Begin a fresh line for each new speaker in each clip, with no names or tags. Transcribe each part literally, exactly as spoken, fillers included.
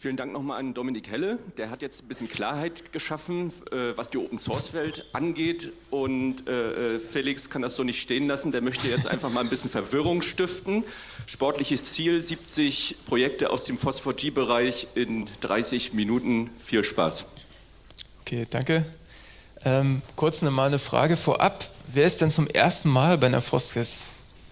Vielen Dank nochmal an Dominik Helle. Der hat jetzt ein bisschen Klarheit geschaffen, äh, was die Open-Source-Welt angeht. Und äh, Felix kann das so nicht stehen lassen. Der möchte jetzt einfach mal ein bisschen Verwirrung stiften. Sportliches Ziel, siebzig Projekte aus dem Phosphor G-Bereich in dreißig Minuten. Viel Spaß.
Okay, danke. Ähm, kurz mal eine Frage vorab. Wer ist denn zum ersten Mal bei einer Phosphis?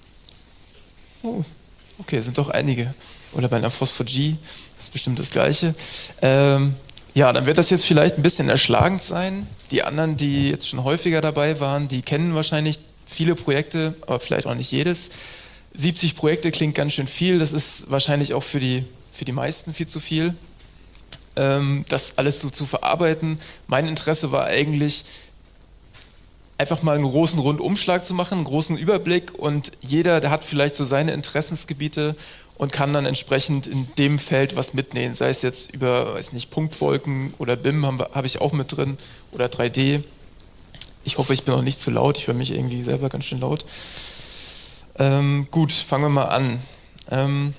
Oh, okay, sind doch einige. Oder bei einer Phosphor G. Das ist bestimmt das Gleiche. Ähm, ja, dann wird das jetzt vielleicht ein bisschen erschlagend sein. Die anderen, die jetzt schon häufiger dabei waren, die kennen wahrscheinlich viele Projekte, aber vielleicht auch nicht jedes. siebzig Projekte klingt ganz schön viel. Das ist wahrscheinlich auch für die, für die meisten viel zu viel, ähm, das alles so zu verarbeiten. Mein Interesse war eigentlich, einfach mal einen großen Rundumschlag zu machen, einen großen Überblick, und jeder, der hat vielleicht so seine Interessensgebiete und kann dann entsprechend in dem Feld was mitnehmen, sei es jetzt über, weiß nicht, Punktwolken oder B I M habe hab ich auch mit drin oder drei D. Ich hoffe, ich bin auch nicht zu laut, ich höre mich irgendwie selber ganz schön laut. Ähm, gut, fangen wir mal an. Ähm,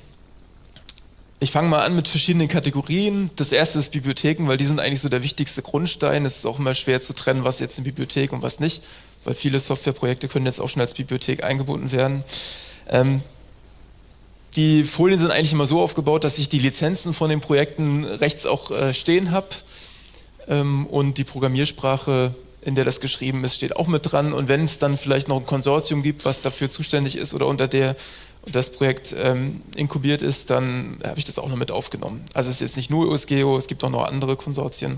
ich fange mal an mit verschiedenen Kategorien. Das erste ist Bibliotheken, weil die sind eigentlich so der wichtigste Grundstein. Es ist auch immer schwer zu trennen, was jetzt eine Bibliothek und was nicht, weil viele Softwareprojekte können jetzt auch schon als Bibliothek eingebunden werden. Ähm, Die Folien sind eigentlich immer so aufgebaut, dass ich die Lizenzen von den Projekten rechts auch äh, stehen habe, ähm, und die Programmiersprache, in der das geschrieben ist, steht auch mit dran, und wenn es dann vielleicht noch ein Konsortium gibt, was dafür zuständig ist oder unter der das Projekt ähm, inkubiert ist, dann habe ich das auch noch mit aufgenommen. Also es ist jetzt nicht nur U S Geo, es gibt auch noch andere Konsortien.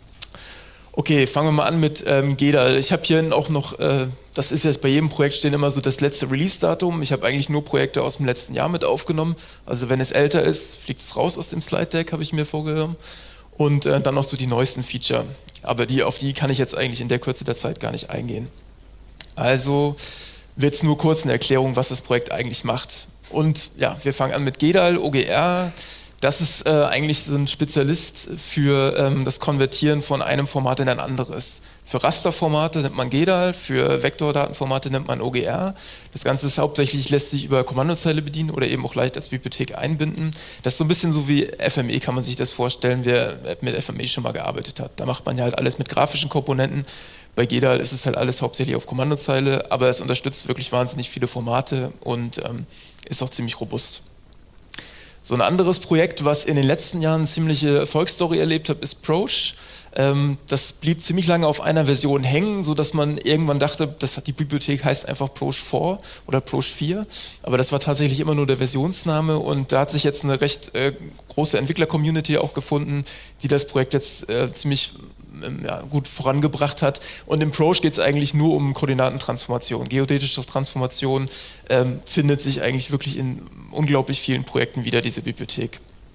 Okay, fangen wir mal an mit ähm, G E D A L. Ich habe hier auch noch, äh, das ist jetzt bei jedem Projekt stehen immer so das letzte Release-Datum. Ich habe eigentlich nur Projekte aus dem letzten Jahr mit aufgenommen. Also wenn es älter ist, fliegt es raus aus dem Slide-Deck, habe ich mir vorgenommen. Und äh, dann noch so die neuesten Feature. Aber die, auf die kann ich jetzt eigentlich in der Kürze der Zeit gar nicht eingehen. Also wird es nur kurz eine Erklärung, was das Projekt eigentlich macht. Und ja, wir fangen an mit G E D A L, O G R. Das ist äh, eigentlich so ein Spezialist für ähm, das Konvertieren von einem Format in ein anderes. Für Rasterformate nimmt man G E D A L, für Vektordatenformate nimmt man O G R. Das Ganze ist hauptsächlich, lässt sich über Kommandozeile bedienen oder eben auch leicht als Bibliothek einbinden. Das ist so ein bisschen so wie F M E, kann man sich das vorstellen, wer mit F M E schon mal gearbeitet hat. Da macht man ja halt alles mit grafischen Komponenten. Bei G E D A L ist es halt alles hauptsächlich auf Kommandozeile, aber es unterstützt wirklich wahnsinnig viele Formate und ähm, ist auch ziemlich robust. So ein anderes Projekt, was in den letzten Jahren eine ziemliche Erfolgsstory erlebt hat, ist Proche. Ähm, das blieb ziemlich lange auf einer Version hängen, sodass man irgendwann dachte, das hat, die Bibliothek heißt einfach Proche vier oder Proche vier. Aber das war tatsächlich immer nur der Versionsname, und da hat sich jetzt eine recht äh, große Entwickler-Community auch gefunden, die das Projekt jetzt äh, ziemlich ja, gut vorangebracht hat. Und im Proche geht es eigentlich nur um Koordinatentransformation. Geodätische Transformation ähm, findet sich eigentlich wirklich in unglaublich vielen Projekten wieder, diese Bibliothek.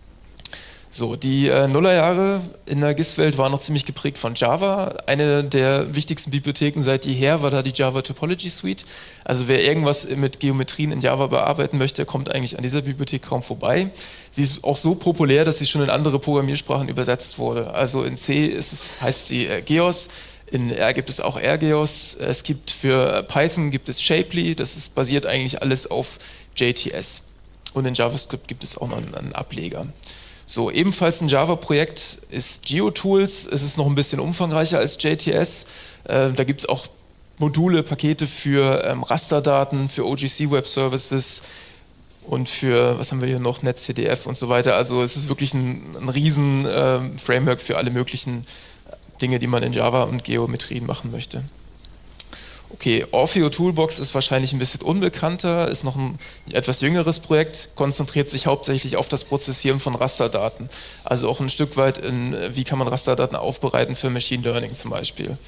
So, die äh, Nullerjahre in der G I S-Welt waren noch ziemlich geprägt von Java. Eine der wichtigsten Bibliotheken seit jeher war da die Java Topology Suite. Also wer irgendwas mit Geometrien in Java bearbeiten möchte, kommt eigentlich an dieser Bibliothek kaum vorbei. Sie ist auch so populär, dass sie schon in andere Programmiersprachen übersetzt wurde. Also in C ist es, heißt sie äh, Geos, in R gibt es auch RGeos, es gibt für Python gibt es Shapely, das ist basiert eigentlich alles auf J T S. Und in JavaScript gibt es auch noch einen, einen Ableger. So, ebenfalls ein Java-Projekt ist GeoTools. Es ist noch ein bisschen umfangreicher als J T S. Äh, da gibt es auch Module, Pakete für ähm, Rasterdaten, für O G C Web Services und für, was haben wir hier noch, NetCDF und so weiter. Also es ist wirklich ein, ein riesen äh, Framework für alle möglichen Dinge, die man in Java und Geometrien machen möchte. Okay, Orfeo Toolbox ist wahrscheinlich ein bisschen unbekannter, ist noch ein etwas jüngeres Projekt, konzentriert sich hauptsächlich auf das Prozessieren von Rasterdaten. Also auch ein Stück weit in, wie kann man Rasterdaten aufbereiten für Machine Learning zum Beispiel.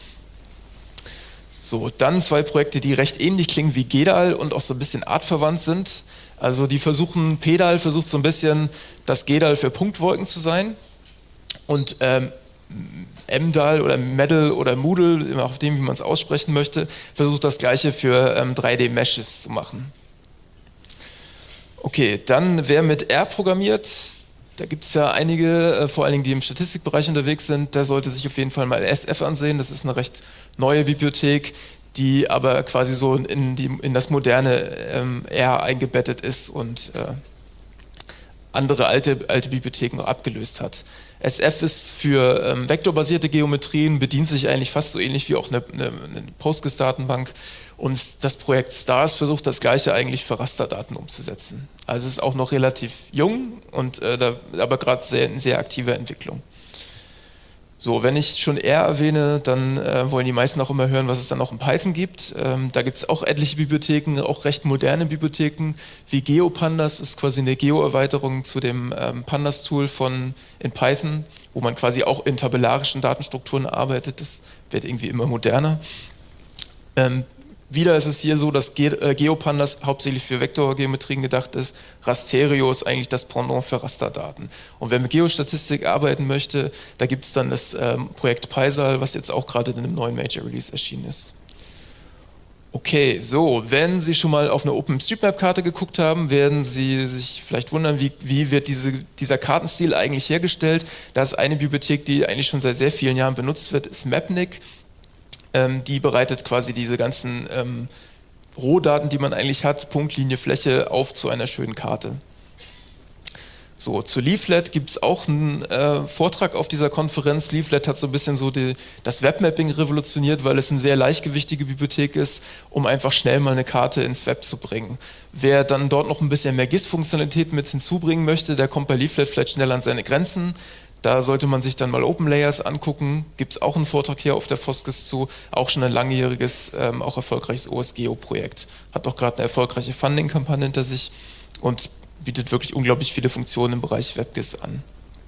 So, dann zwei Projekte, die recht ähnlich klingen wie G E D A L und auch so ein bisschen artverwandt sind. Also die versuchen, P E D A L versucht so ein bisschen das G E D A L für Punktwolken zu sein, und ähm, M D A L oder Medal oder Moodle, immer auf dem, wie man es aussprechen möchte, versucht das Gleiche für ähm, drei D-Meshes zu machen. Okay, dann wer mit R programmiert, da gibt es ja einige, äh, vor allen Dingen die im Statistikbereich unterwegs sind, der sollte sich auf jeden Fall mal S F ansehen. Das ist eine recht neue Bibliothek, die aber quasi so in, die, in das moderne ähm, R eingebettet ist und äh, andere alte, alte Bibliotheken noch abgelöst hat. S F ist für ähm, vektorbasierte Geometrien, bedient sich eigentlich fast so ähnlich wie auch eine, eine, eine Postgres-Datenbank. Und das Projekt STARS versucht das Gleiche eigentlich für Rasterdaten umzusetzen. Also es ist auch noch relativ jung, und, äh, da, aber gerade sehr, in sehr aktiver Entwicklung. So, wenn ich schon R erwähne, dann äh, wollen die meisten auch immer hören, was es dann noch in Python gibt. Ähm, da gibt es auch etliche Bibliotheken, auch recht moderne Bibliotheken, wie GeoPandas, ist quasi eine Geo-Erweiterung zu dem ähm, Pandas-Tool von in Python, wo man quasi auch in tabellarischen Datenstrukturen arbeitet. Das wird irgendwie immer moderner. Ähm, Wieder ist es hier so, dass Ge äh, GeoPandas hauptsächlich für Vektorgeometrien gedacht ist. Rasterio ist eigentlich das Pendant für Rasterdaten. Und wer mit Geostatistik arbeiten möchte, da gibt es dann das ähm, Projekt Paisal, was jetzt auch gerade in einem neuen Major Release erschienen ist. Okay, so, wenn Sie schon mal auf eine OpenStreetMap-Karte geguckt haben, werden Sie sich vielleicht wundern, wie, wie wird diese, dieser Kartenstil eigentlich hergestellt. Da ist eine Bibliothek, die eigentlich schon seit sehr vielen Jahren benutzt wird, ist Mapnik. Ähm, die bereitet quasi diese ganzen ähm, Rohdaten, die man eigentlich hat, Punkt, Linie, Fläche, auf zu einer schönen Karte. So, zu Leaflet gibt es auch einen äh, Vortrag auf dieser Konferenz. Leaflet hat so ein bisschen so die, das Webmapping revolutioniert, weil es eine sehr leichtgewichtige Bibliothek ist, um einfach schnell mal eine Karte ins Web zu bringen. Wer dann dort noch ein bisschen mehr G I S-Funktionalität mit hinzubringen möchte, der kommt bei Leaflet vielleicht schnell an seine Grenzen. Da sollte man sich dann mal OpenLayers angucken. Gibt es auch einen Vortrag hier auf der Foskes zu, auch schon ein langjähriges, ähm, auch erfolgreiches O S Geo-Projekt. Hat auch gerade eine erfolgreiche Funding-Kampagne hinter sich und bietet wirklich unglaublich viele Funktionen im Bereich WebGIS an.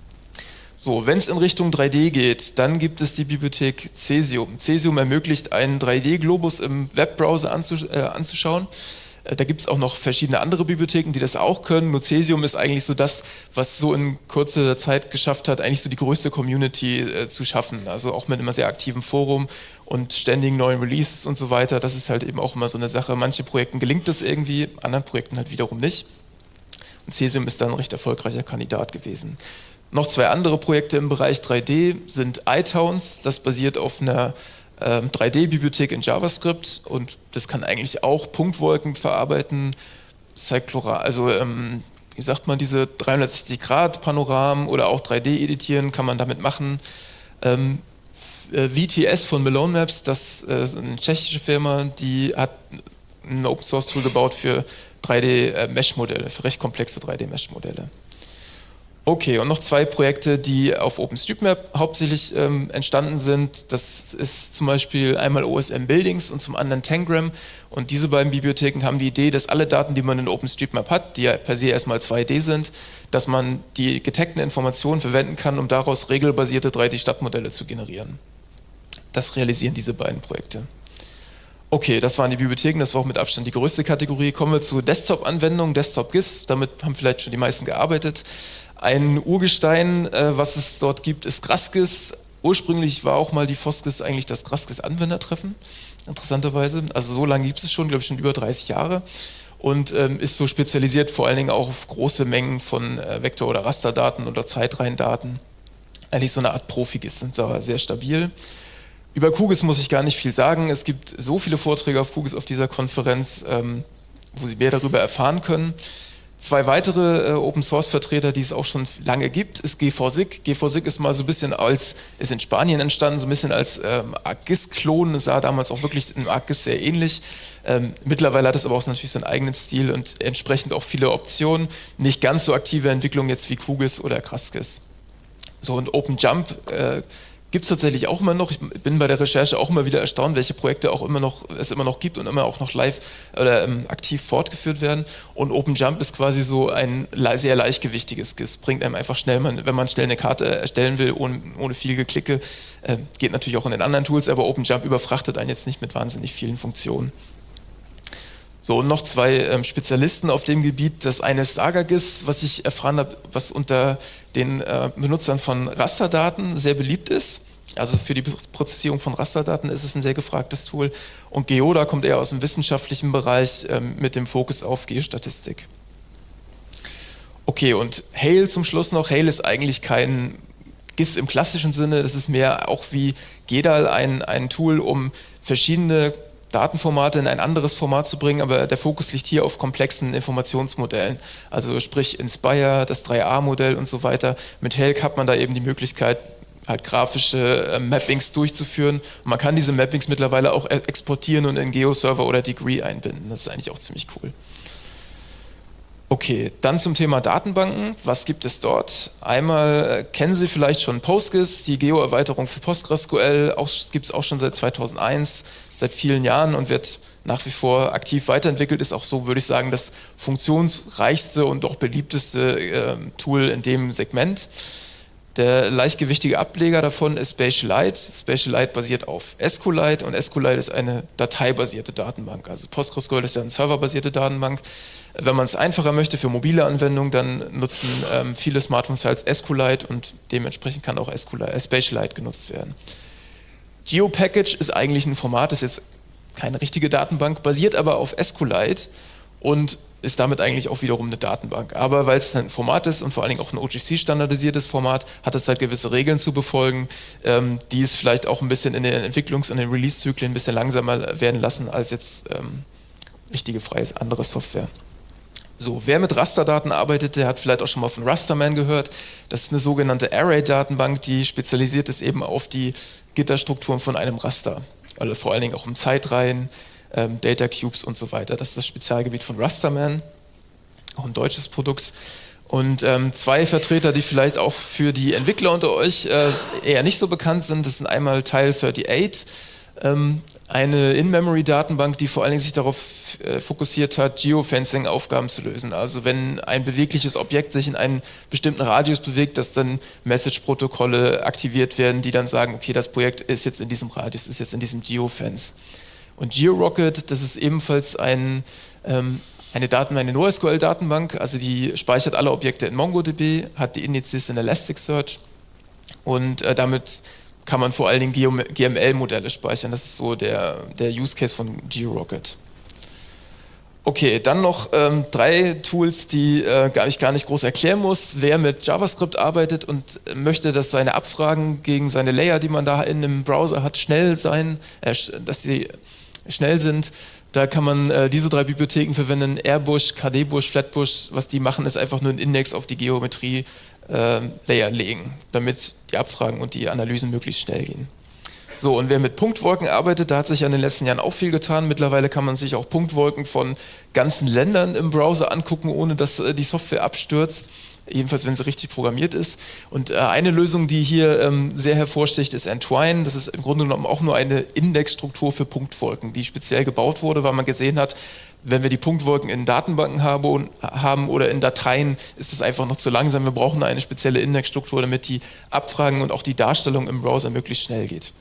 So, wenn es in Richtung drei D geht, dann gibt es die Bibliothek Cesium. Cesium ermöglicht, einen drei D-Globus im Webbrowser anzusch äh, anzuschauen. Da gibt es auch noch verschiedene andere Bibliotheken, die das auch können. Nur Cesium ist eigentlich so das, was so in kurzer Zeit geschafft hat, eigentlich so die größte Community äh, zu schaffen. Also auch mit einem sehr aktiven Forum und ständigen neuen Releases und so weiter. Das ist halt eben auch immer so eine Sache. Manchen Projekten gelingt das irgendwie, anderen Projekten halt wiederum nicht. Und Cesium ist dann ein recht erfolgreicher Kandidat gewesen. Noch zwei andere Projekte im Bereich drei D sind iTowns. Das basiert auf einer drei D-Bibliothek in JavaScript und das kann eigentlich auch Punktwolken verarbeiten, Cyclora, also ähm, wie sagt man, diese dreihundertsechzig Grad Panoramen oder auch drei D editieren kann man damit machen. Ähm, V T S von Malone Maps, das äh, ist eine tschechische Firma, die hat ein Open-Source-Tool gebaut für drei D-Mesh-Modelle, für recht komplexe drei D-Mesh-Modelle. Okay, und noch zwei Projekte, die auf OpenStreetMap hauptsächlich ähm, entstanden sind. Das ist zum Beispiel einmal O S M Buildings und zum anderen Tangram. Und diese beiden Bibliotheken haben die Idee, dass alle Daten, die man in OpenStreetMap hat, die ja per se erstmal zwei D sind, dass man die getagten Informationen verwenden kann, um daraus regelbasierte drei D-Stadtmodelle zu generieren. Das realisieren diese beiden Projekte. Okay, das waren die Bibliotheken, das war auch mit Abstand die größte Kategorie. Kommen wir zu Desktop-Anwendungen, Desktop-GIS, damit haben vielleicht schon die meisten gearbeitet. Ein Urgestein, äh, was es dort gibt, ist GrassGIS. Ursprünglich war auch mal die Foskes eigentlich das GrassGIS-Anwendertreffen, interessanterweise. Also so lange gibt es schon, glaube ich schon über dreißig Jahre. Und ähm, ist so spezialisiert vor allen Dingen auch auf große Mengen von äh, Vektor- oder Rasterdaten oder Zeitreihendaten. Eigentlich so eine Art Profi-GIS, sind aber sehr stabil. Über QGIS muss ich gar nicht viel sagen. Es gibt so viele Vorträge auf QGIS auf dieser Konferenz, ähm, wo Sie mehr darüber erfahren können. Zwei weitere äh, Open-Source-Vertreter, die es auch schon lange gibt, ist G V S I C. G V S I C ist mal so ein bisschen als, ist in Spanien entstanden, so ein bisschen als ähm, ArcGIS-Klon. Es sah damals auch wirklich in ArcGIS sehr ähnlich. Ähm, mittlerweile hat es aber auch natürlich seinen eigenen Stil und entsprechend auch viele Optionen. Nicht ganz so aktive Entwicklung jetzt wie QGIS oder GrassGIS. So, und OpenJump äh, gibt es tatsächlich auch immer noch. Ich bin bei der Recherche auch immer wieder erstaunt, welche Projekte auch immer noch, es immer noch gibt und immer auch noch live oder ähm, aktiv fortgeführt werden. Und OpenJump ist quasi so ein sehr leichtgewichtiges GIS. Bringt einem einfach schnell, man, wenn man schnell eine Karte erstellen will, ohne, ohne viel Geklicke, äh, geht natürlich auch in den anderen Tools, aber OpenJump überfrachtet einen jetzt nicht mit wahnsinnig vielen Funktionen. So, und noch zwei ähm, Spezialisten auf dem Gebiet. Das eine ist SagaGIS, was ich erfahren habe, was unter den äh, Benutzern von Rasterdaten sehr beliebt ist. Also für die Prozessierung von Rasterdaten ist es ein sehr gefragtes Tool. Und Geoda kommt eher aus dem wissenschaftlichen Bereich ähm, mit dem Fokus auf Geostatistik. Okay, und Hail zum Schluss noch. Hail ist eigentlich kein GIS im klassischen Sinne, das ist mehr auch wie Gedal ein, ein Tool, um verschiedene Datenformate in ein anderes Format zu bringen, aber der Fokus liegt hier auf komplexen Informationsmodellen. Also sprich Inspire, das drei A Modell und so weiter. Mit Helk hat man da eben die Möglichkeit, halt grafische äh, Mappings durchzuführen. Und man kann diese Mappings mittlerweile auch exportieren und in GeoServer oder Degree einbinden. Das ist eigentlich auch ziemlich cool. Okay, dann zum Thema Datenbanken. Was gibt es dort? Einmal äh, kennen Sie vielleicht schon PostGIS, die Geo-Erweiterung für PostgreSQL, gibt es auch schon seit zweitausendeins, seit vielen Jahren und wird nach wie vor aktiv weiterentwickelt. Ist auch so, würde ich sagen, das funktionsreichste und auch beliebteste äh, Tool in dem Segment. Der leichtgewichtige Ableger davon ist Spatialite. Spatialite basiert auf SQLite und SQLite ist eine dateibasierte Datenbank. Also PostgreSQL ist ja eine serverbasierte Datenbank. Wenn man es einfacher möchte für mobile Anwendungen, dann nutzen ähm, viele Smartphones halt SQLite und dementsprechend kann auch SQLite, äh, Spatialite genutzt werden. GeoPackage ist eigentlich ein Format, ist jetzt keine richtige Datenbank, basiert aber auf SQLite und ist damit eigentlich auch wiederum eine Datenbank. Aber weil es ein Format ist und vor allen Dingen auch ein O G C-standardisiertes Format, hat es halt gewisse Regeln zu befolgen, ähm, die es vielleicht auch ein bisschen in den Entwicklungs- und den Release-Zyklen ein bisschen langsamer werden lassen als jetzt ähm, richtige freie andere Software. So, wer mit Rasterdaten arbeitet, der hat vielleicht auch schon mal von Rasterman gehört. Das ist eine sogenannte Array-Datenbank, die spezialisiert ist eben auf die Gitterstrukturen von einem Raster. Also vor allen Dingen auch um Zeitreihen, ähm, Data Cubes und so weiter. Das ist das Spezialgebiet von Rasterman, auch ein deutsches Produkt. Und ähm, zwei Vertreter, die vielleicht auch für die Entwickler unter euch äh, eher nicht so bekannt sind, das sind einmal Tile achtundvierzig, ähm, eine In-Memory-Datenbank, die vor allen Dingen sich darauf äh, fokussiert hat, Geofencing-Aufgaben zu lösen. Also wenn ein bewegliches Objekt sich in einen bestimmten Radius bewegt, dass dann Message-Protokolle aktiviert werden, die dann sagen, okay, das Projekt ist jetzt in diesem Radius, ist jetzt in diesem Geofence. Und GeoRocket, das ist ebenfalls ein, ähm, eine, Daten, eine NoSQL-Datenbank, also die speichert alle Objekte in MongoDB, hat die Indizes in Elasticsearch und äh, damit kann man vor allen Dingen G M L-Modelle speichern. Das ist so der, der Use Case von GeoRocket. Okay, dann noch ähm, drei Tools, die äh, ich gar nicht groß erklären muss. Wer mit JavaScript arbeitet und möchte, dass seine Abfragen gegen seine Layer, die man da in einem Browser hat, schnell sein, äh, dass sie schnell sind, da kann man äh, diese drei Bibliotheken verwenden, Airbush, KDBush, Flatbush. Was die machen, ist einfach nur einen Index auf die Geometrie äh, Layer legen, damit die Abfragen und die Analysen möglichst schnell gehen. So, und wer mit Punktwolken arbeitet, da hat sich ja in den letzten Jahren auch viel getan. Mittlerweile kann man sich auch Punktwolken von ganzen Ländern im Browser angucken, ohne dass äh, die Software abstürzt. Jedenfalls, wenn sie richtig programmiert ist. Und äh, eine Lösung, die hier ähm, sehr hervorsticht, ist Entwine. Das ist im Grunde genommen auch nur eine Indexstruktur für Punktwolken, die speziell gebaut wurde, weil man gesehen hat, wenn wir die Punktwolken in Datenbanken habe, haben oder in Dateien, ist es einfach noch zu langsam. Wir brauchen eine spezielle Indexstruktur, damit die Abfragen und auch die Darstellung im Browser möglichst schnell geht.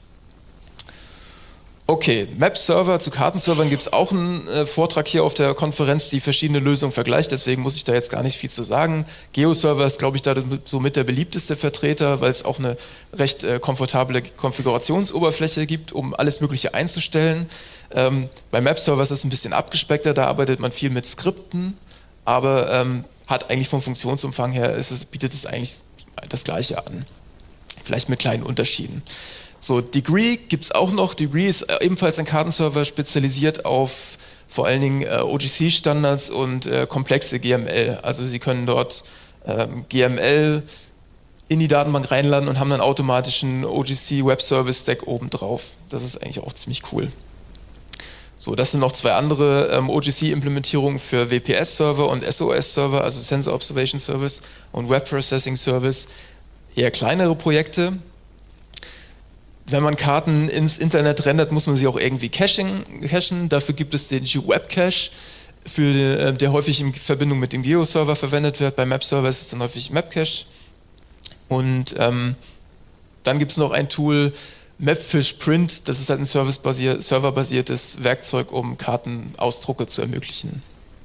Okay, Map-Server zu Kartenservern gibt es auch einen äh, Vortrag hier auf der Konferenz, die verschiedene Lösungen vergleicht, deswegen muss ich da jetzt gar nicht viel zu sagen. GeoServer ist, glaube ich, da somit der beliebteste Vertreter, weil es auch eine recht äh, komfortable Konfigurationsoberfläche gibt, um alles Mögliche einzustellen. Ähm, bei Map-Server ist es ein bisschen abgespeckter, da arbeitet man viel mit Skripten, aber ähm, hat eigentlich vom Funktionsumfang her, ist es, bietet es eigentlich das Gleiche an, vielleicht mit kleinen Unterschieden. So, Degree gibt es auch noch. Degree ist ebenfalls ein Kartenserver, spezialisiert auf vor allen Dingen äh, O G C-Standards und äh, komplexe G M L. Also Sie können dort ähm, G M L in die Datenbank reinladen und haben dann automatisch einen O G C-Web-Service-Stack oben drauf. Das ist eigentlich auch ziemlich cool. So, das sind noch zwei andere ähm, O G C-Implementierungen für W P S-Server und S O S-Server, also Sensor Observation Service und Web Processing Service. Eher kleinere Projekte. Wenn man Karten ins Internet rendert, muss man sie auch irgendwie caching, cachen. Dafür gibt es den GeoWebCache, für, der häufig in Verbindung mit dem Geo-Server verwendet wird. Bei Map-Server ist es dann häufig Mapcache. Und ähm, dann gibt es noch ein Tool, Mapfish Print. Das ist halt ein serverbasiertes Werkzeug, um Kartenausdrucke zu ermöglichen.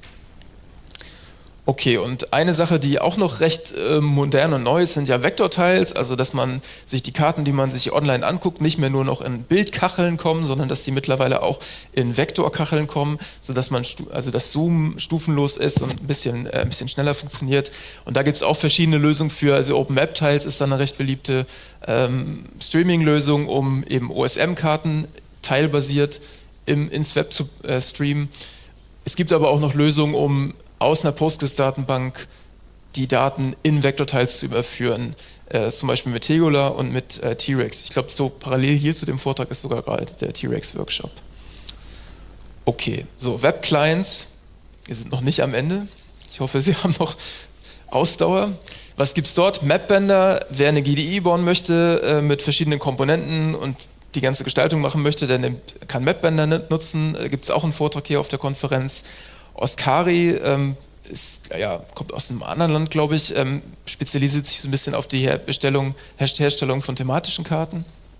Okay, und eine Sache, die auch noch recht äh, modern und neu ist, sind ja Vektortiles, also dass man sich die Karten, die man sich online anguckt, nicht mehr nur noch in Bildkacheln kommen, sondern dass die mittlerweile auch in Vektorkacheln kommen, sodass man, also das Zoom stufenlos ist und ein bisschen, äh, ein bisschen schneller funktioniert. Und da gibt es auch verschiedene Lösungen für, also OpenMapTiles ist dann eine recht beliebte ähm, Streaming-Lösung, um eben O S M-Karten teilbasiert im, ins Web zu äh, streamen. Es gibt aber auch noch Lösungen, um aus einer Postgres-Datenbank die Daten in Vektortiles zu überführen, äh, zum Beispiel mit Tegula und mit äh, T-Rex. Ich glaube, so parallel hier zu dem Vortrag ist sogar gerade der T-Rex-Workshop. Okay, so Web-Clients, wir sind noch nicht am Ende. Ich hoffe, Sie haben noch Ausdauer. Was gibt es dort? Mapbender, wer eine G D I bauen möchte äh, mit verschiedenen Komponenten und die ganze Gestaltung machen möchte, der nimmt, kann Mapbender nutzen. Da gibt es auch einen Vortrag hier auf der Konferenz. Oscari ähm, ist, ja, kommt aus einem anderen Land, glaube ich, ähm, spezialisiert sich so ein bisschen auf die Herstellung, Herstellung von thematischen Karten.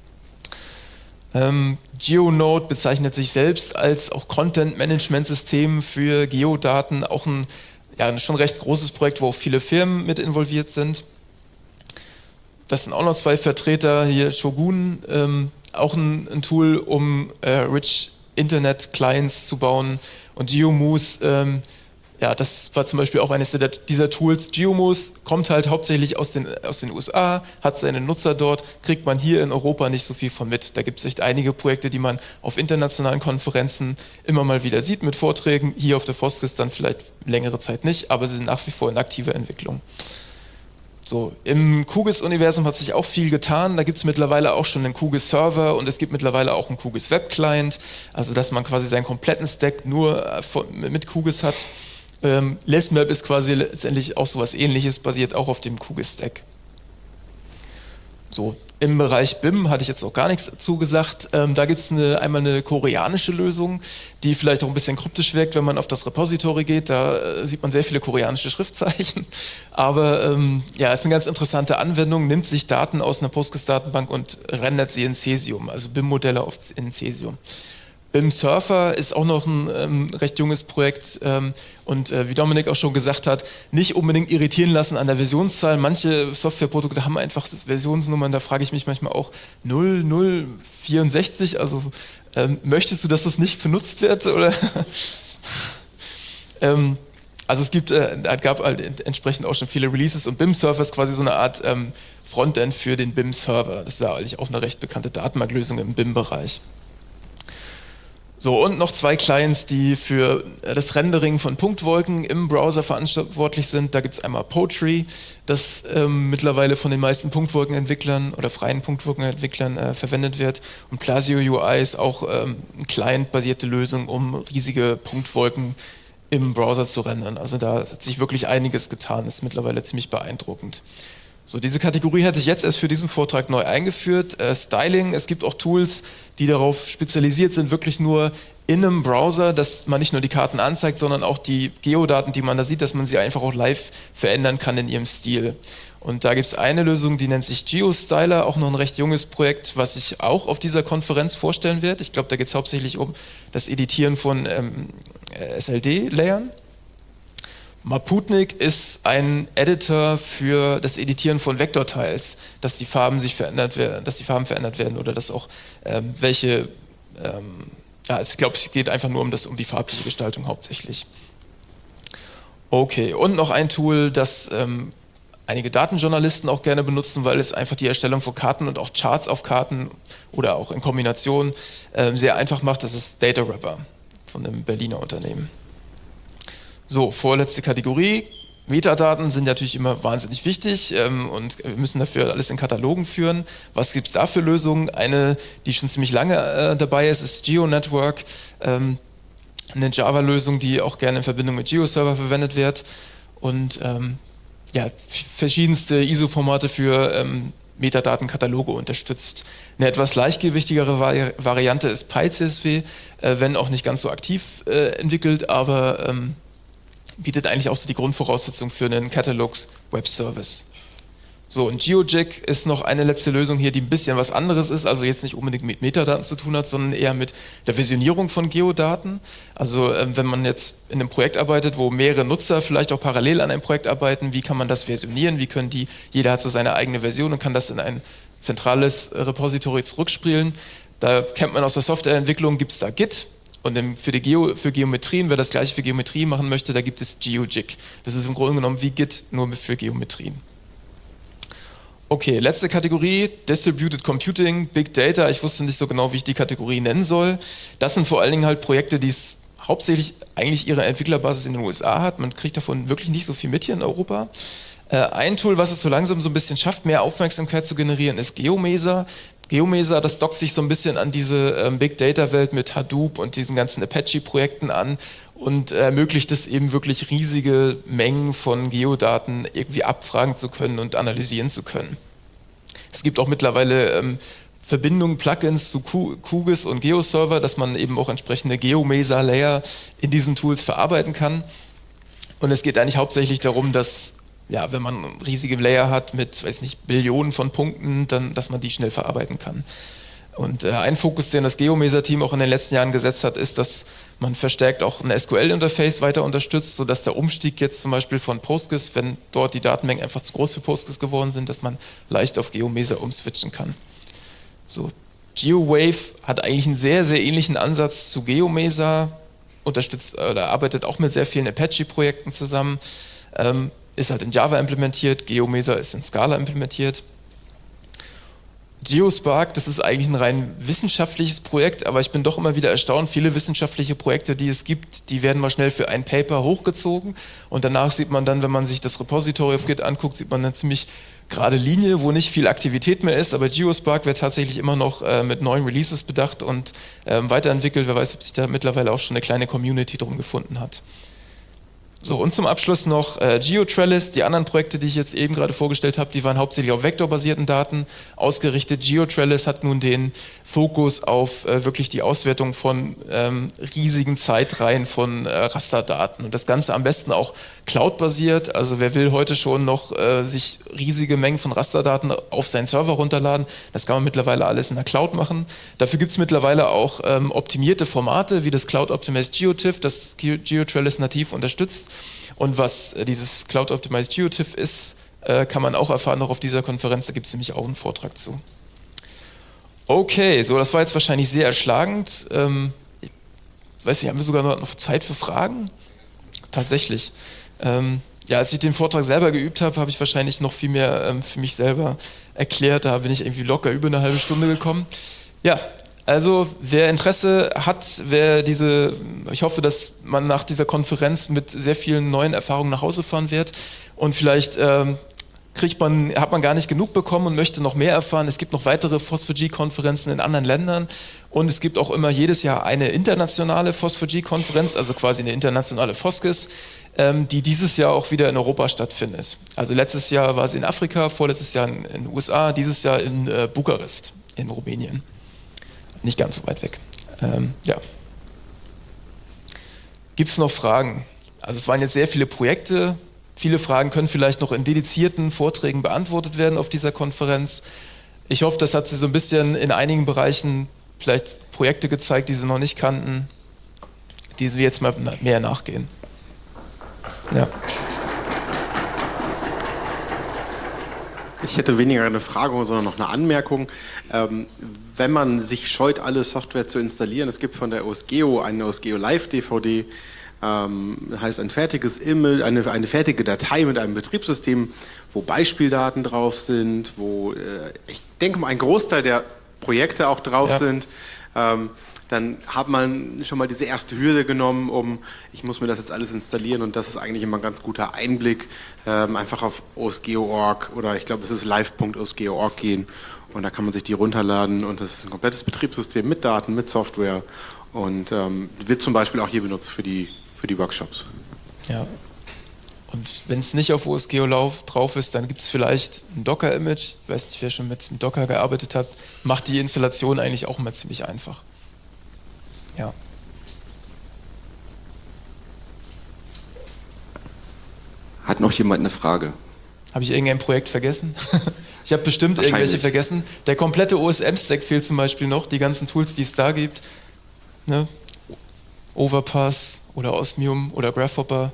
Ähm, GeoNode bezeichnet sich selbst als auch Content-Management-System für Geodaten, auch ein, ja, ein schon recht großes Projekt, wo auch viele Firmen mit involviert sind. Das sind auch noch zwei Vertreter, hier Shogun, ähm, auch ein, ein Tool, um äh, Rich Internet Clients zu bauen, und GeoMoose, ähm, ja, das war zum Beispiel auch eines dieser Tools. GeoMoose kommt halt hauptsächlich aus den, aus den U S A, hat seine Nutzer dort, kriegt man hier in Europa nicht so viel von mit. Da gibt es echt einige Projekte, die man auf internationalen Konferenzen immer mal wieder sieht mit Vorträgen, hier auf der Foskis dann vielleicht längere Zeit nicht, aber sie sind nach wie vor in aktiver Entwicklung. So, im QGIS-Universum hat sich auch viel getan. Da gibt es mittlerweile auch schon einen QGIS-Server und es gibt mittlerweile auch einen QGIS-Web-Client, also dass man quasi seinen kompletten Stack nur mit QGIS hat. Ähm, LesMap ist quasi letztendlich auch so was Ähnliches, basiert auch auf dem QGIS-Stack. So, im Bereich B I M hatte ich jetzt noch gar nichts dazu gesagt. Ähm, da gibt es eine, einmal eine koreanische Lösung, die vielleicht auch ein bisschen kryptisch wirkt, wenn man auf das Repository geht. Da äh, sieht man sehr viele koreanische Schriftzeichen. Aber ähm, ja, es ist eine ganz interessante Anwendung, nimmt sich Daten aus einer Postgres-Datenbank und rendert sie in Cesium, also B I M-Modelle in Cesium. B I M Surfer ist auch noch ein ähm, recht junges Projekt ähm, und äh, wie Dominik auch schon gesagt hat, nicht unbedingt irritieren lassen an der Versionszahl. Manche Softwareprodukte haben einfach Versionsnummern, da frage ich mich manchmal auch null null vierundsechzig, also ähm, möchtest du, dass das nicht benutzt wird? Oder? ähm, also es gibt, äh, gab halt entsprechend auch schon viele Releases und B I M Surfer ist quasi so eine Art ähm, Frontend für den B I M Server. Das ist ja eigentlich auch eine recht bekannte Datenbanklösung im B I M-Bereich. So, und noch zwei Clients, die für das Rendering von Punktwolken im Browser verantwortlich sind. Da gibt es einmal Poetry, das ähm, mittlerweile von den meisten Punktwolkenentwicklern oder freien Punktwolkenentwicklern äh, verwendet wird. Und Plasio U I ist auch ähm, eine client-basierte Lösung, um riesige Punktwolken im Browser zu rendern. Also da hat sich wirklich einiges getan, ist mittlerweile ziemlich beeindruckend. So, diese Kategorie hatte ich jetzt erst für diesen Vortrag neu eingeführt. Äh, Styling, es gibt auch Tools, die darauf spezialisiert sind, wirklich nur in einem Browser, dass man nicht nur die Karten anzeigt, sondern auch die Geodaten, die man da sieht, dass man sie einfach auch live verändern kann in ihrem Stil. Und da gibt es eine Lösung, die nennt sich GeoStyler, auch noch ein recht junges Projekt, was ich auch auf dieser Konferenz vorstellen werde. Ich glaube, da geht es hauptsächlich um das Editieren von ähm, S L D-Layern. Maputnik ist ein Editor für das Editieren von Vektortiles, dass die Farben sich verändert werden, dass die Farben verändert werden oder dass auch ähm, welche, ähm, ja, ich glaube, es geht einfach nur um das, um die farbliche Gestaltung hauptsächlich. Okay, und noch ein Tool, das ähm, einige Datenjournalisten auch gerne benutzen, weil es einfach die Erstellung von Karten und auch Charts auf Karten oder auch in Kombination ähm, sehr einfach macht. Das ist DataWrapper von einem Berliner Unternehmen. So, vorletzte Kategorie. Metadaten sind natürlich immer wahnsinnig wichtig ähm, und wir müssen dafür alles in Katalogen führen. Was gibt es da für Lösungen? Eine, die schon ziemlich lange äh, dabei ist, ist GeoNetwork, ähm, eine Java-Lösung, die auch gerne in Verbindung mit GeoServer verwendet wird und ähm, ja, verschiedenste I S O-Formate für ähm, Metadatenkataloge unterstützt. Eine etwas leichtgewichtigere Vari Variante ist PyCSV, äh, wenn auch nicht ganz so aktiv äh, entwickelt, aber ähm, bietet eigentlich auch so die Grundvoraussetzung für einen Catalogs Web Service. So, und GeoJig ist noch eine letzte Lösung hier, die ein bisschen was anderes ist, also jetzt nicht unbedingt mit Metadaten zu tun hat, sondern eher mit der Versionierung von Geodaten. Also äh, wenn man jetzt in einem Projekt arbeitet, wo mehrere Nutzer vielleicht auch parallel an einem Projekt arbeiten, wie kann man das versionieren, wie können die, jeder hat so seine eigene Version und kann das in ein zentrales Repository zurückspielen. Da kennt man aus der Softwareentwicklung, gibt es da Git. Und für, die Geo, für Geometrien, wer das gleiche für Geometrie machen möchte, da gibt es GeoJig. Das ist im Grunde genommen wie Git, nur für Geometrien. Okay, letzte Kategorie, Distributed Computing, Big Data. Ich wusste nicht so genau, wie ich die Kategorie nennen soll. Das sind vor allen Dingen halt Projekte, die es hauptsächlich eigentlich ihre Entwicklerbasis in den U S A hat. Man kriegt davon wirklich nicht so viel mit hier in Europa. Äh, ein Tool, was es so langsam so ein bisschen schafft, mehr Aufmerksamkeit zu generieren, ist GeoMesa. GeoMesa, das dockt sich so ein bisschen an diese ähm, Big Data Welt mit Hadoop und diesen ganzen Apache-Projekten an und ermöglicht es eben wirklich riesige Mengen von Geodaten irgendwie abfragen zu können und analysieren zu können. Es gibt auch mittlerweile ähm, Verbindungen, Plugins zu QGIS und GeoServer, dass man eben auch entsprechende GeoMesa-Layer in diesen Tools verarbeiten kann. Und es geht eigentlich hauptsächlich darum, dass, ja, wenn man riesige Layer hat mit, weiß nicht, Billionen von Punkten, dann, dass man die schnell verarbeiten kann. Und äh, ein Fokus, den das GeoMesa-Team auch in den letzten Jahren gesetzt hat, ist, dass man verstärkt auch ein S Q L-Interface weiter unterstützt, sodass der Umstieg jetzt zum Beispiel von Postgres, wenn dort die Datenmengen einfach zu groß für Postgres geworden sind, dass man leicht auf GeoMesa umswitchen kann. So, GeoWave hat eigentlich einen sehr, sehr ähnlichen Ansatz zu GeoMesa, unterstützt oder arbeitet auch mit sehr vielen Apache-Projekten zusammen, ähm, ist halt in Java implementiert, GeoMesa ist in Scala implementiert. GeoSpark, das ist eigentlich ein rein wissenschaftliches Projekt, aber ich bin doch immer wieder erstaunt, viele wissenschaftliche Projekte, die es gibt, die werden mal schnell für ein Paper hochgezogen und danach sieht man dann, wenn man sich das Repository auf Git anguckt, sieht man eine ziemlich gerade Linie, wo nicht viel Aktivität mehr ist, aber GeoSpark wird tatsächlich immer noch äh, mit neuen Releases bedacht und ähm, weiterentwickelt. Wer weiß, ob sich da mittlerweile auch schon eine kleine Community drum gefunden hat. So, und zum Abschluss noch äh, GeoTrellis. Die anderen Projekte, die ich jetzt eben gerade vorgestellt habe, die waren hauptsächlich auf vektorbasierten Daten ausgerichtet. GeoTrellis hat nun den Fokus auf äh, wirklich die Auswertung von ähm, riesigen Zeitreihen von äh, Rasterdaten. Und das Ganze am besten auch cloud-basiert. Also wer will heute schon noch äh, sich riesige Mengen von Rasterdaten auf seinen Server runterladen, das kann man mittlerweile alles in der Cloud machen. Dafür gibt es mittlerweile auch ähm, optimierte Formate, wie das Cloud Optimized GeoTIFF, das GeoTrellis nativ unterstützt. Und was äh, dieses Cloud Optimized GeoTIFF ist, äh, kann man auch erfahren, noch auf dieser Konferenz, da gibt es nämlich auch einen Vortrag zu. Okay, so, das war jetzt wahrscheinlich sehr erschlagend. Ähm, ich weiß nicht, haben wir sogar noch Zeit für Fragen? Tatsächlich. Ähm, ja, als ich den Vortrag selber geübt habe, habe ich wahrscheinlich noch viel mehr ähm, für mich selber erklärt. Da bin ich irgendwie locker über eine halbe Stunde gekommen. Ja, also wer Interesse hat, wer diese, ich hoffe, dass man nach dieser Konferenz mit sehr vielen neuen Erfahrungen nach Hause fahren wird und vielleicht ähm, kriegt man, hat man gar nicht genug bekommen und möchte noch mehr erfahren. Es gibt noch weitere F O S four G-Konferenzen in anderen Ländern und es gibt auch immer jedes Jahr eine internationale F O S four G-Konferenz, also quasi eine internationale FOSGIS, ähm, die dieses Jahr auch wieder in Europa stattfindet. Also letztes Jahr war sie in Afrika, vorletztes Jahr in den U S A, dieses Jahr in äh, Bukarest in Rumänien. Nicht ganz so weit weg. Ähm, ja. Gibt es noch Fragen? Also es waren jetzt sehr viele Projekte. Viele Fragen können vielleicht noch in dedizierten Vorträgen beantwortet werden auf dieser Konferenz. Ich hoffe, das hat Sie so ein bisschen in einigen Bereichen vielleicht Projekte gezeigt, die Sie noch nicht kannten, die Sie jetzt mal mehr nachgehen. Ja.
Ich hätte weniger eine Frage, sondern noch eine Anmerkung. Ähm, wenn man sich scheut, alle Software zu installieren, es gibt von der OSGeo eine OSGeo Live D V D, ähm, heißt ein fertiges Image, eine, eine fertige Datei mit einem Betriebssystem, wo Beispieldaten drauf sind, wo äh, ich denke mal ein Großteil der Projekte auch drauf ja. sind. Ähm, dann hat man schon mal diese erste Hürde genommen, um, ich muss mir das jetzt alles installieren und das ist eigentlich immer ein ganz guter Einblick, ähm, einfach auf osgeo punkt org oder ich glaube es ist live punkt osgeo punkt org gehen und da kann man sich die runterladen und das ist ein komplettes Betriebssystem mit Daten, mit Software und ähm, wird zum Beispiel auch hier benutzt für die, für die Workshops.
Ja. Und wenn es nicht auf OSGeo drauf ist, dann gibt es vielleicht ein Docker-Image, ich weiß nicht, wer schon mit, mit Docker gearbeitet hat, macht die Installation eigentlich auch immer ziemlich einfach. Ja.
Hat noch jemand eine Frage?
Habe ich irgendein Projekt vergessen? Ich habe bestimmt irgendwelche vergessen. Der komplette O S M-Stack fehlt zum Beispiel noch, die ganzen Tools, die es da gibt. Ne? Overpass oder Osmium oder Grasshopper.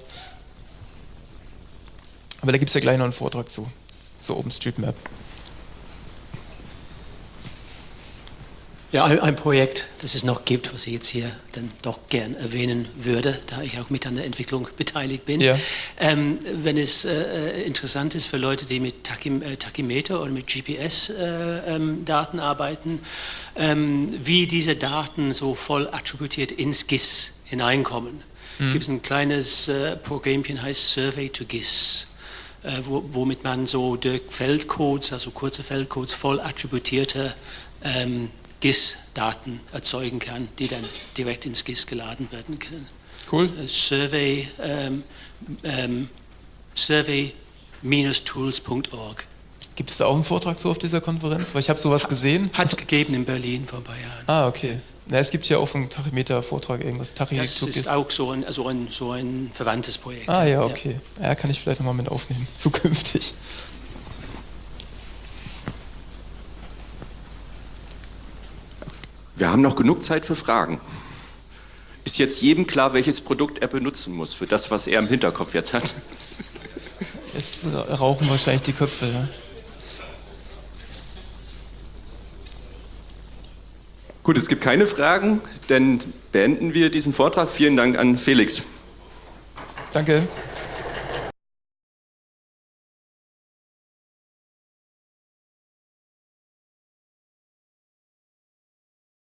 Aber da gibt es ja gleich noch einen Vortrag zu, zu OpenStreetMap.
Ja, ein, ein Projekt, das es noch gibt, was ich jetzt hier dann doch gern erwähnen würde, da ich auch mit an der Entwicklung beteiligt bin.
Ja.
Ähm, wenn es äh, interessant ist für Leute, die mit Tachym äh, Tachymeter oder mit G P S-Daten äh, ähm, arbeiten, ähm, wie diese Daten so voll attributiert ins G I S hineinkommen. Mhm. Gibt es ein kleines äh, Programmchen, heißt Survey to G I S. Äh, wo, womit man so durch Feldcodes, also kurze Feldcodes, voll attributierte ähm, G I S-Daten erzeugen kann, die dann direkt ins G I S geladen werden können.
Cool.
Äh, Survey, ähm, ähm, survey Bindestrich tools Punkt org.
Gibt es da auch einen Vortrag so auf dieser Konferenz? Weil ich habe sowas gesehen.
Hat es gegeben in Berlin vor ein paar Jahren.
Ah, okay. Na, es gibt ja auch einen Tachymeter-Vortrag, irgendwas.
Das
Tachymeter
ist auch so ein, also ein, so ein verwandtes Projekt.
Ah ja, okay. Ja, ja kann ich vielleicht nochmal mit aufnehmen, zukünftig.
Wir haben noch genug Zeit für Fragen. Ist jetzt jedem klar, welches Produkt er benutzen muss für das, was er im Hinterkopf jetzt hat?
Es rauchen wahrscheinlich die Köpfe, ja.
Gut, es gibt keine Fragen, dann beenden wir diesen Vortrag. Vielen Dank an Felix.
Danke.